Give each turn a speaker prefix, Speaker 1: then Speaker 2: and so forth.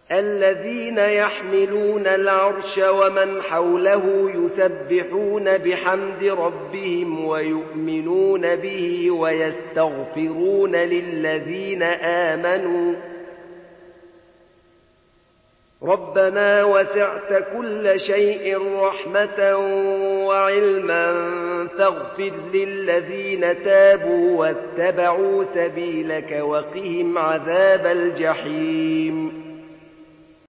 Speaker 1: الذين يحملون العرش ومن حوله يسبحون بحمد ربهم ويؤمنون به ويستغفرون للذين آمنوا ربنا وسعت كل شيء رحمة وعلما فاغفر للذين تابوا واتبعوا سبيلك وقهم عذاب الجحيم